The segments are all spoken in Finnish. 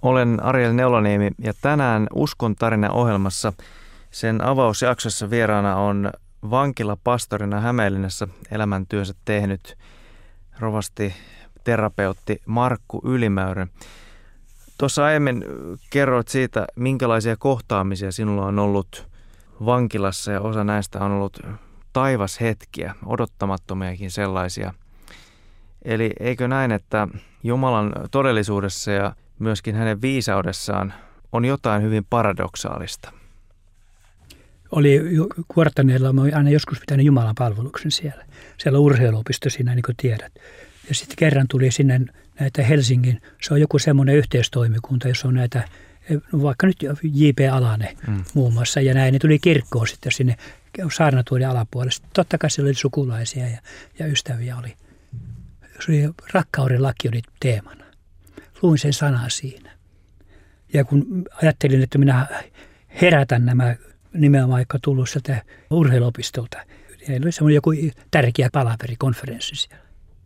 Olen Ariel Neulaniemi ja tänään Uskon tarina -ohjelmassa sen avausjaksossa vieraana on vankilapastorina Hämeenlinnassa elämäntyönsä tehnyt rovasti terapeutti Markku Ylimäyry. Tuossa aiemmin kerroit siitä, minkälaisia kohtaamisia sinulla on ollut vankilassa ja osa näistä on ollut taivashetkiä, odottamattomiakin sellaisia. Eli eikö näin, että Jumalan todellisuudessa ja myöskin hänen viisaudessaan on jotain hyvin paradoksaalista? Oli Kuorttaneella, mä aina joskus pitänyt Jumalan palveluksen siellä urheiluopisto siinä, niin kuin tiedät. Ja sitten kerran tuli sinne näitä Helsingin, se on joku semmoinen yhteistoimikunta, jossa on näitä, vaikka nyt J.P. Alanen muun muassa, ja näin, ne tuli kirkkoon sitten sinne saarnatuolin alapuolelle. Totta kai siellä oli sukulaisia ja ystäviä oli. Se oli rakkauden laki oli teemana. Luin sen sanan siinä. Ja kun ajattelin, että minä herätän nämä nimenomaan, jotka tullut sieltä urheiluopistolta. Heillä oli semmoinen joku tärkeä palaverikonferenssi siellä.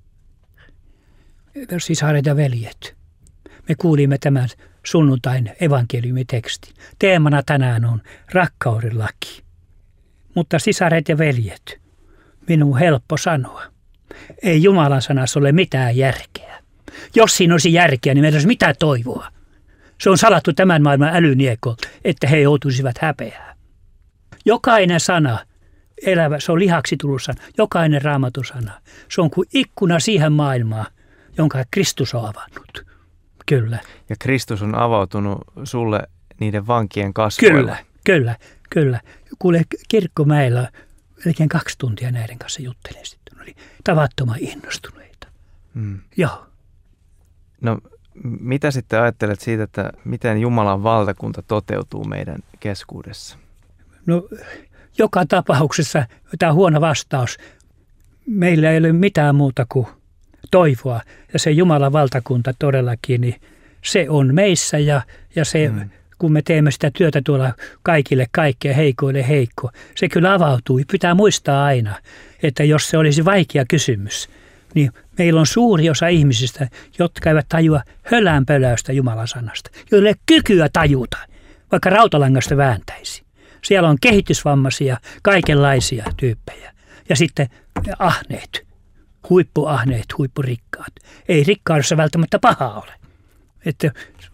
Sisaret ja veljet. Me kuulimme tämän sunnuntain evankeliumitekstin. Teemana tänään on rakkauden laki. Mutta sisaret ja veljet, minun on helppo sanoa. Ei Jumalan sanassa ole mitään järkeä. Jos siinä olisi järkeä, niin meillä olisi mitään toivoa. Se on salattu tämän maailman älynniekolta, että he joutuisivat häpeään. Jokainen sana, elävä, se on lihaksi tullut sana, jokainen Raamatun sana. Se on kuin ikkuna siihen maailmaan, jonka Kristus on avannut. Kyllä. Ja Kristus on avautunut sulle niiden vankien kasvoilla. Kyllä. Kuule, Kirkkomäellä melkein 2 tuntia näiden kanssa juttelin sitten. Oli tavattoman innostuneita. Joo. No, mitä sitten ajattelet siitä, että miten Jumalan valtakunta toteutuu meidän keskuudessa? No, joka tapauksessa tämä on huono vastaus. Meillä ei ole mitään muuta kuin toivoa. Ja se Jumalan valtakunta todellakin, niin se on meissä ja se, kun me teemme sitä työtä tuolla kaikille kaikkea heikoille heikko, se kyllä avautuu. Pitää muistaa aina, että jos se olisi vaikea kysymys, niin meillä on suuri osa ihmisistä, jotka eivät tajua hölänpöläystä Jumalan sanasta, joille ei ole kykyä tajuta, vaikka rautalangasta vääntäisi. Siellä on kehitysvammaisia, kaikenlaisia tyyppejä. Ja sitten ahneet, huippuahneet, huippurikkaat. Ei rikkaudessa välttämättä paha ole. Että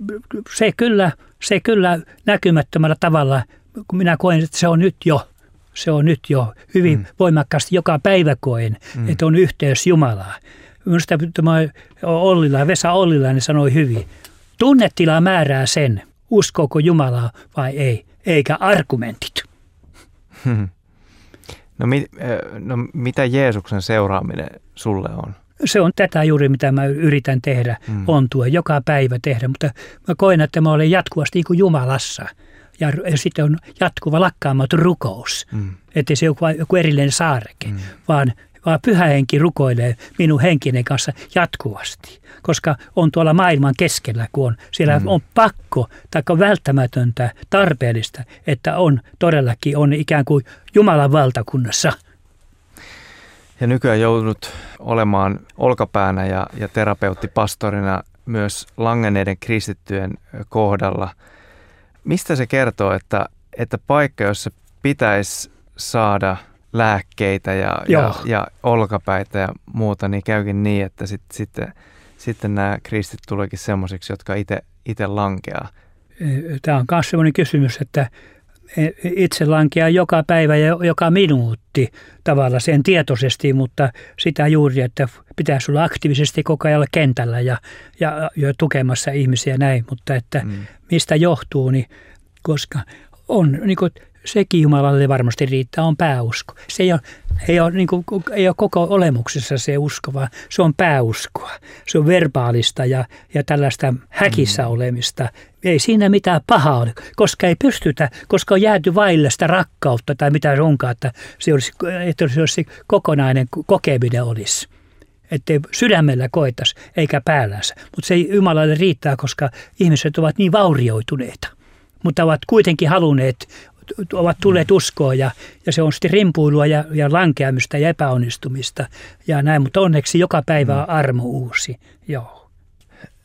se kyllä näkymättömällä tavalla, kun minä koen, että se on nyt jo hyvin voimakkaasti joka päivä koen, että on yhteys Jumalaa. Minusta tämä Vesa Ollilainen sanoi hyvin, tunnetila määrää sen, uskooko Jumalaa vai ei, eikä argumentit. No mitä Jeesuksen seuraaminen sulle on? Se on tätä juuri, mitä mä yritän tehdä, ontua joka päivä tehdä, mutta mä koen, että mä olen jatkuvasti niin kuin Jumalassa. Ja sitten on jatkuva lakkaamaton rukous, ettei se ole joku erillinen saareke, vaan Pyhä Henki rukoilee minun henkinen kanssa jatkuvasti, koska on tuolla maailman keskellä, kun on, siellä on pakko tai välttämätöntä, tarpeellista, että on todellakin on ikään kuin Jumalan valtakunnassa. Ja nykyään joudut olemaan olkapäänä ja terapeuttipastorina myös langenneiden kristittyjen kohdalla. Mistä se kertoo, että paikka, jossa pitäisi saada lääkkeitä ja olkapäitä ja muuta, niin käykin niin, että sitten nämä kristit tuleekin semmoisiksi, jotka itse lankeaa? Tämä on myös sellainen kysymys, että itse lankeaa joka päivä ja joka minuutti tavallaan sen tietoisesti, mutta sitä juuri, että pitäisi olla aktiivisesti koko ajan kentällä ja tukemassa ihmisiä näin, mutta että mistä johtuu, niin koska on niin kuin sekin Jumalalle varmasti riittää, on pääusko. Se ei ole koko olemuksessa se usko, vaan se on pääuskoa. Se on verbaalista ja tällaista häkissä olemista. Ei siinä mitään pahaa ole, koska ei pystytä, koska on jääty vaille sitä rakkautta tai mitä se onkaan, että se olisi kokonainen kokeminen olisi. Ettei sydämellä koettaisi eikä päällänsä. Mutta se ei Jumalalle riittää, koska ihmiset ovat niin vaurioituneita, mutta ovat kuitenkin halunneet, ovat tulleet uskoon ja se on sitten rimpuilua ja lankeamista ja epäonnistumista ja näin, mutta onneksi joka päivä on armo uusi. Joo.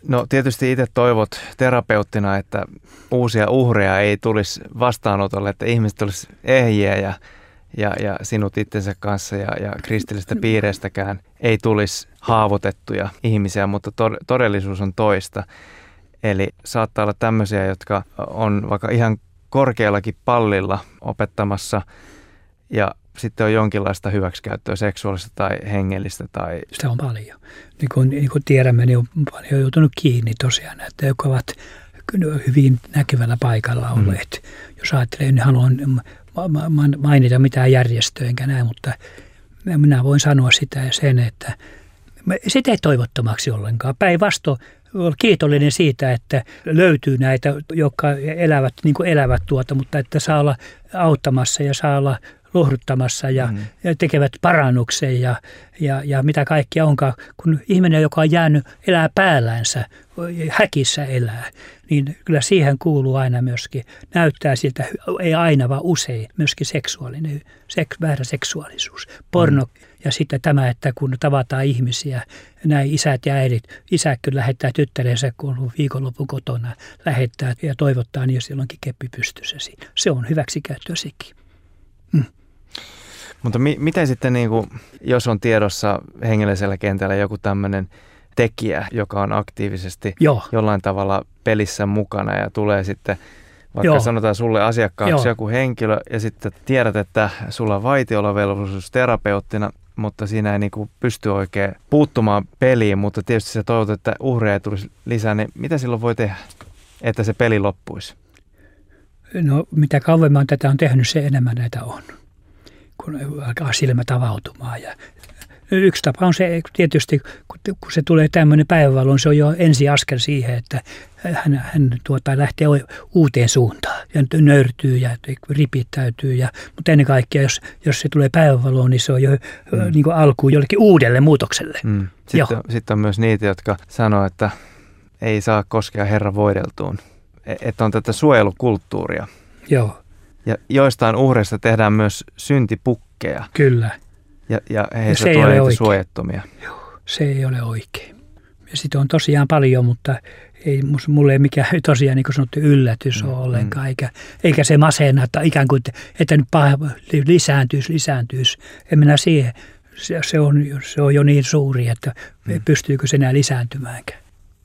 No tietysti itse toivot terapeuttina, että uusia uhreja ei tulisi vastaanotolle, että ihmiset olisi ehjiä ja sinut itsensä kanssa ja kristillistä piireistäkään ei tulisi haavoitettuja ihmisiä, mutta todellisuus on toista. Eli saattaa olla tämmöisiä, jotka on vaikka ihan korkeallakin pallilla opettamassa ja sitten on jonkinlaista hyväksikäyttöä, seksuaalista tai hengellistä. Tai... Sitä on paljon. Niin kuin tiedämme, niin on paljon joutunut kiinni tosiaan, että jotka ovat hyvin näkyvällä paikalla olleet. Jos ajattelee, niin haluan mainita mitään järjestöä enkä näin, mutta minä voin sanoa sitä ja sen, että sitä ei toivottomaksi ollenkaan. Päinvastoin olen kiitollinen siitä, että löytyy näitä, jotka elävät tuota, mutta että saa olla auttamassa ja saa olla lohduttamassa ja tekevät parannuksen ja mitä kaikkea onkaan. Kun ihminen, joka on jäänyt elää päällänsä, häkissä elää, niin kyllä siihen kuuluu aina myöskin, näyttää siltä, ei aina vaan usein, myöskin seksuaalinen, väärä seksuaalisuus, porno. Ja sitten tämä, että kun tavataan ihmisiä, näin isät ja äidit, isä kyllä lähettää tyttärensä, kun on viikonlopun kotona, lähettää ja toivottaa, niin jos silloinkin keppi pystyssä siinä. Se on hyväksikäyttöä sekin. Mutta miten sitten, niin kuin, jos on tiedossa hengellisellä kentällä joku tämmöinen tekijä, joka on aktiivisesti jollain tavalla pelissä mukana ja tulee sitten, vaikka sanotaan sulle asiakkaaksi joku henkilö ja sitten tiedät, että sulla on vaitiolovelvollisuus terapeuttina, mutta siinä ei niin kuin pysty oikein puuttumaan peliin, mutta tietysti sä toivot, että uhreja ei tulisi lisää, niin mitä silloin voi tehdä, että se peli loppuisi? No mitä kauemmin tätä on tehnyt, se enemmän näitä on, kun alkaa silmät avautumaan. Ja yksi tapa on se tietysti, kun se tulee tämmöinen päivävalo, se on jo ensi askel siihen, että hän lähtee uuteen suuntaan ja nöyrtyy ja ripittäytyy. Mutta ennen kaikkea, jos se tulee päivävaloon, niin se on jo niin kuin alkuun jollekin uudelle muutokselle. Sitten on myös niitä, jotka sanoo, että ei saa koskea Herran voideltuun. Että on tätä suojelukulttuuria. Joo. Ja joistain uhreista tehdään myös syntipukkeja. Kyllä. Ja heistä tulee niitä suojattomia. Joo, se ei ole oikein. Ja sitä on tosiaan paljon, mutta ei mulle ei mikään tosiaan niin kuin sanottu yllätys ole ollenkaan. Eikä se masena, että ikään kuin, että nyt lisääntyisi. En minä siihen. Se on jo niin suuri, että pystyykö se enää lisääntymäänkään.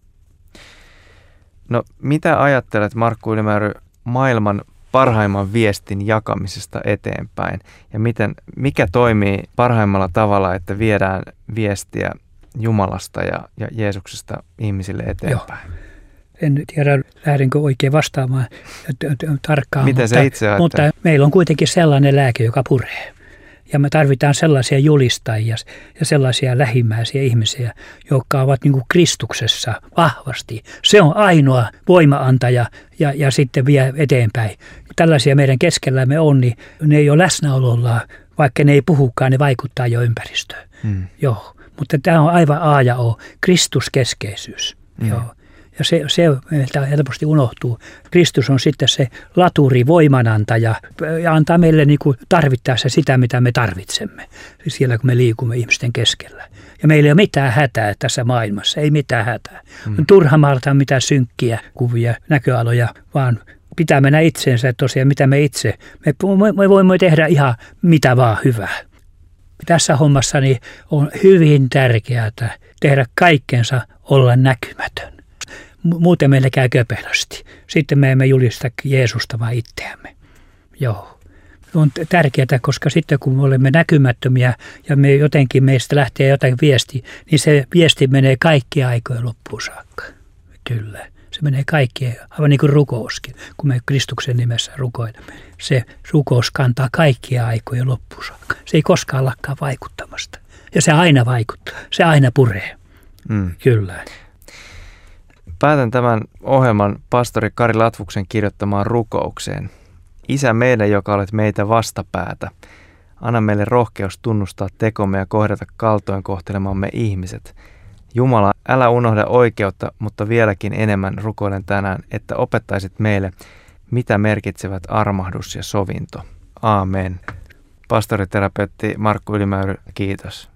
No mitä ajattelet, Markku Ylimäyry, maailman parhaimman viestin jakamisesta eteenpäin ja mikä toimii parhaimmalla tavalla, että viedään viestiä Jumalasta ja Jeesuksesta ihmisille eteenpäin? Joo. En tiedä, lähdenkö oikein vastaamaan tarkkaan, mutta meillä on kuitenkin sellainen lääke, joka puree. Ja me tarvitaan sellaisia julistajia ja sellaisia lähimmäisiä ihmisiä, jotka ovat niin kuin Kristuksessa vahvasti. Se on ainoa voimaantaja ja sitten vie eteenpäin. Tällaisia meidän keskellämme on, niin ne ei ole läsnäolollaan, vaikka ne ei puhukaan, ne vaikuttaa jo ympäristöön. Joo. Mutta tämä on aivan A ja O, Kristuskeskeisyys. Joo. Ja se meiltä helposti unohtuu. Kristus on sitten se laturi, voimanantaja ja antaa meille niin kuin tarvittaessa sitä, mitä me tarvitsemme. Siellä kun me liikumme ihmisten keskellä. Ja meillä ei ole mitään hätää tässä maailmassa, ei mitään hätää. On turha maalata mitään synkkiä kuvia, näköaloja, vaan pitää mennä itseensä tosiaan, mitä me itse. Me voimme tehdä ihan mitä vaan hyvää. Tässä hommassa niin on hyvin tärkeää tehdä kaikkensa olla näkymätön. Muuten meille käy köpelösti. Sitten me emme julista Jeesusta vaan itseämme. Joo. On tärkeää, koska sitten kun me olemme näkymättömiä ja me jotenkin meistä lähtee jotain viesti, niin se viesti menee kaikkia aikojen loppuun saakka. Kyllä. Se menee kaikkien, aivan niin kuin rukouskin, kun me Kristuksen nimessä rukoilemme. Se rukous kantaa kaikkia aikojen loppuun saakka. Se ei koskaan lakkaa vaikuttamasta. Ja se aina vaikuttaa. Se aina puree. Kyllä. Päätän tämän ohjelman pastori Kari Latvuksen kirjoittamaan rukoukseen. Isä meidän, joka olet meitä vastapäätä, anna meille rohkeus tunnustaa tekomme ja kohdata kaltoin kohtelemamme ihmiset. Jumala, älä unohda oikeutta, mutta vieläkin enemmän rukoilen tänään, että opettaisit meille, mitä merkitsevät armahdus ja sovinto. Aamen. Pastoriterapeutti Markku Ylimäyry, kiitos.